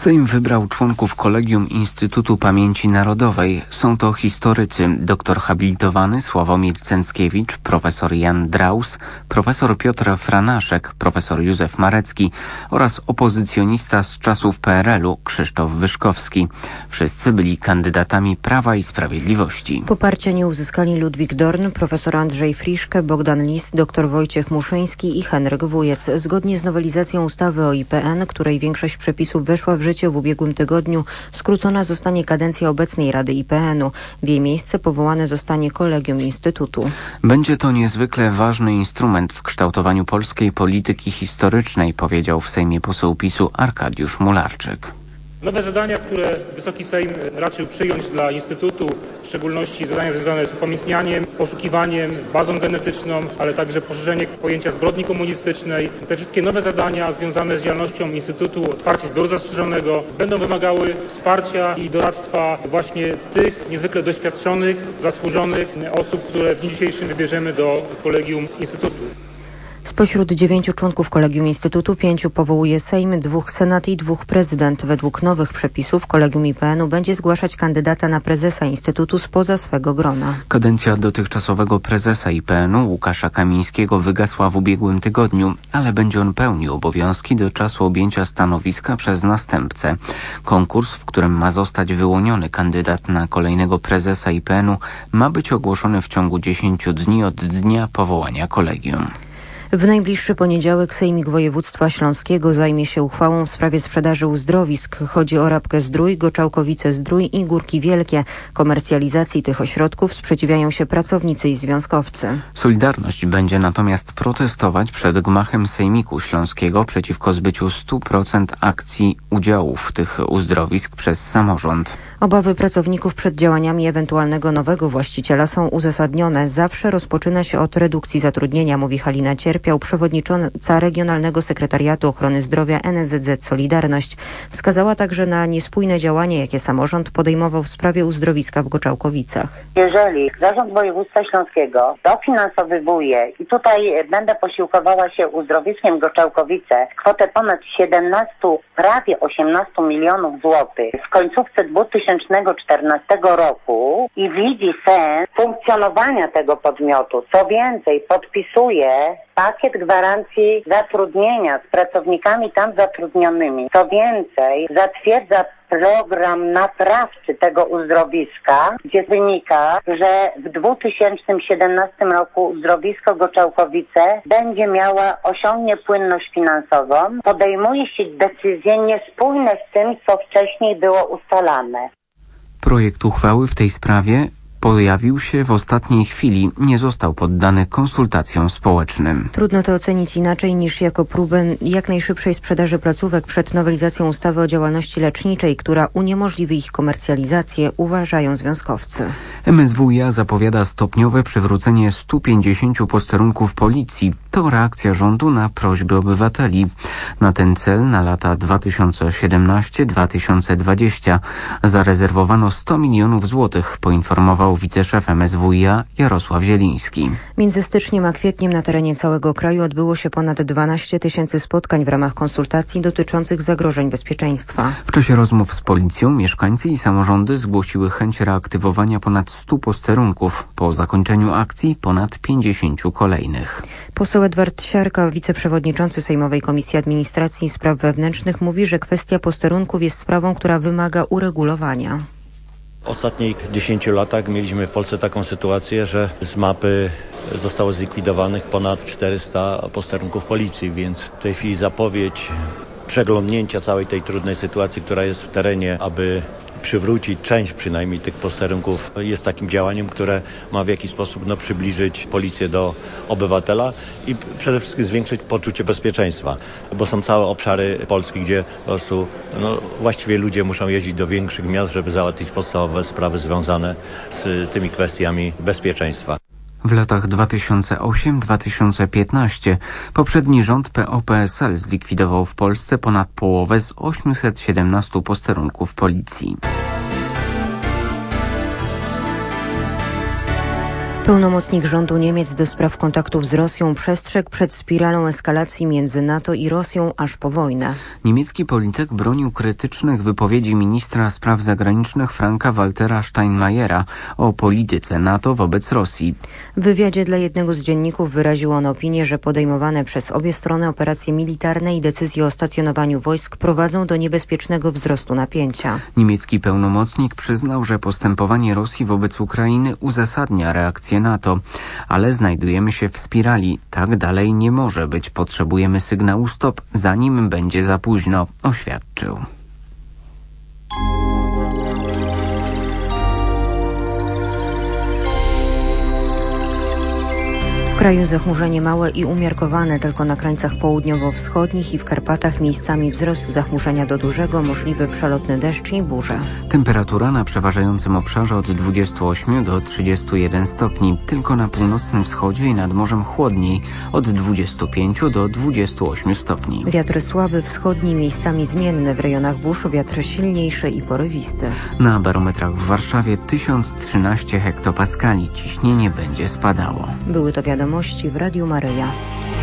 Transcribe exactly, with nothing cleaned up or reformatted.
Sejm wybrał członków Kolegium Instytutu Pamięci Narodowej. Są to historycy doktor habilitowany Sławomir Cęckiewicz, profesor Jan Draus, profesor Piotr Franaszek, profesor Józef Marecki oraz opozycjonista z czasów P R L u Krzysztof Wyszkowski. Wszyscy byli kandydatami Prawa i Sprawiedliwości. Poparcia nie uzyskali Ludwik Dorn, profesor Andrzej Friszke, Bogdan Lis, dr Wojciech Muszyński i Henryk Wujec. Zgodnie z nowelizacją ustawy o I P N, której większość przepisów weszła w życie w ubiegłym tygodniu, skrócona zostanie kadencja obecnej Rady I P N u. W jej miejsce powołane zostanie Kolegium Instytutu. Będzie to niezwykle ważny instrument w kształtowaniu polskiej polityki historycznej, powiedział w Sejmie poseł PiSu Arkadiusz Mularczyk. Nowe zadania, które Wysoki Sejm raczył przyjąć dla Instytutu, w szczególności zadania związane z upamiętnianiem, poszukiwaniem, bazą genetyczną, ale także poszerzenie pojęcia zbrodni komunistycznej. Te wszystkie nowe zadania związane z działalnością Instytutu, otwarcie zbioru zastrzeżonego będą wymagały wsparcia i doradztwa właśnie tych niezwykle doświadczonych, zasłużonych osób, które w dniu dzisiejszym wybierzemy do Kolegium Instytutu. Spośród dziewięciu członków Kolegium Instytutu pięciu powołuje Sejm, dwóch Senat i dwóch prezydent. Według nowych przepisów Kolegium I P N u będzie zgłaszać kandydata na prezesa Instytutu spoza swego grona. Kadencja dotychczasowego prezesa I P N u Łukasza Kamińskiego wygasła w ubiegłym tygodniu, ale będzie on pełnił obowiązki do czasu objęcia stanowiska przez następcę. Konkurs, w którym ma zostać wyłoniony kandydat na kolejnego prezesa I P N u, ma być ogłoszony w ciągu dziesięciu dni od dnia powołania kolegium. W najbliższy poniedziałek Sejmik Województwa Śląskiego zajmie się uchwałą w sprawie sprzedaży uzdrowisk. Chodzi o Rabkę-Zdrój, Goczałkowice-Zdrój i Górki Wielkie. Komercjalizacji tych ośrodków sprzeciwiają się pracownicy i związkowcy. Solidarność będzie natomiast protestować przed gmachem Sejmiku Śląskiego przeciwko zbyciu stu procent akcji udziałów tych uzdrowisk przez samorząd. Obawy pracowników przed działaniami ewentualnego nowego właściciela są uzasadnione. Zawsze rozpoczyna się od redukcji zatrudnienia, mówi Halina Cierpiał, przewodnicząca Regionalnego Sekretariatu Ochrony Zdrowia N S Z Z Solidarność. Wskazała także na niespójne działanie, jakie samorząd podejmował w sprawie uzdrowiska w Goczałkowicach. Jeżeli Zarząd Województwa Śląskiego dofinansowywuje i tutaj będę posiłkowała się uzdrowiskiem Goczałkowice kwotę ponad siedemnaście, prawie osiemnaście milionów złotych w końcówce dwa tysiące czternastego roku i widzi sens funkcjonowania tego podmiotu, co więcej podpisuje pakiet gwarancji zatrudnienia z pracownikami tam zatrudnionymi. Co więcej, zatwierdza program naprawczy tego uzdrowiska, gdzie wynika, że w dwa tysiące siedemnastym roku uzdrowisko Goczałkowice będzie miała, osiągnie płynność finansową. Podejmuje się decyzje niespójne z tym, co wcześniej było ustalane. Projekt uchwały w tej sprawie pojawił się w ostatniej chwili, nie został poddany konsultacjom społecznym. Trudno to ocenić inaczej niż jako próbę jak najszybszej sprzedaży placówek przed nowelizacją ustawy o działalności leczniczej, która uniemożliwi ich komercjalizację, uważają związkowcy. M S W iA zapowiada stopniowe przywrócenie stu pięćdziesięciu posterunków policji. To reakcja rządu na prośby obywateli. Na ten cel na lata dwa tysiące siedemnasty do dwa tysiące dwudziestego zarezerwowano sto milionów złotych, poinformował wiceszef M S W iA Jarosław Zieliński. Między styczniem a kwietniem na terenie całego kraju odbyło się ponad dwanaście tysięcy spotkań w ramach konsultacji dotyczących zagrożeń bezpieczeństwa. W czasie rozmów z policją mieszkańcy i samorządy zgłosiły chęć reaktywowania ponad stu posterunków. Po zakończeniu akcji ponad pięćdziesięciu kolejnych. Poseł Edward Siarka, wiceprzewodniczący Sejmowej Komisji Administracji i Spraw Wewnętrznych, mówi, że kwestia posterunków jest sprawą, która wymaga uregulowania. W ostatnich dziesięciu latach mieliśmy w Polsce taką sytuację, że z mapy zostało zlikwidowanych ponad czterysta posterunków policji, więc w tej chwili zapowiedź przeglądnięcia całej tej trudnej sytuacji, która jest w terenie, aby przywrócić część przynajmniej tych posterunków, jest takim działaniem, które ma w jakiś sposób no, przybliżyć policję do obywatela i przede wszystkim zwiększyć poczucie bezpieczeństwa, bo są całe obszary Polski, gdzie po prostu no, właściwie ludzie muszą jeździć do większych miast, żeby załatwić podstawowe sprawy związane z tymi kwestiami bezpieczeństwa. W latach dwa tysiące ósmym do dwa tysiące piętnastego poprzedni rząd P O P S L zlikwidował w Polsce ponad połowę z osiemset siedemnastu posterunków policji. Pełnomocnik rządu Niemiec do spraw kontaktów z Rosją przestrzegł przed spiralą eskalacji między NATO i Rosją aż po wojnę. Niemiecki polityk bronił krytycznych wypowiedzi ministra spraw zagranicznych Franka-Waltera Steinmeiera o polityce NATO wobec Rosji. W wywiadzie dla jednego z dzienników wyraził on opinię, że podejmowane przez obie strony operacje militarne i decyzje o stacjonowaniu wojsk prowadzą do niebezpiecznego wzrostu napięcia. Niemiecki pełnomocnik przyznał, że postępowanie Rosji wobec Ukrainy uzasadnia reakcję NATO, ale znajdujemy się w spirali. Tak dalej nie może być. Potrzebujemy sygnału stop, zanim będzie za późno, oświadczył. W kraju zachmurzenie małe i umiarkowane, tylko na krańcach południowo-wschodnich i w Karpatach miejscami wzrost zachmurzenia do dużego, możliwy przelotny deszcz i burze. Temperatura na przeważającym obszarze od dwudziestu ośmiu do trzydziestu jeden stopni, tylko na północnym wschodzie i nad morzem chłodniej od dwudziestu pięciu do dwudziestu ośmiu stopni. Wiatr słaby wschodni, miejscami zmienny, w rejonach burz wiatr silniejszy i porywisty. Na barometrach w Warszawie tysiąc trzynaście hektopaskali, ciśnienie będzie spadało. Były to wiadomości w Radiu Maryja.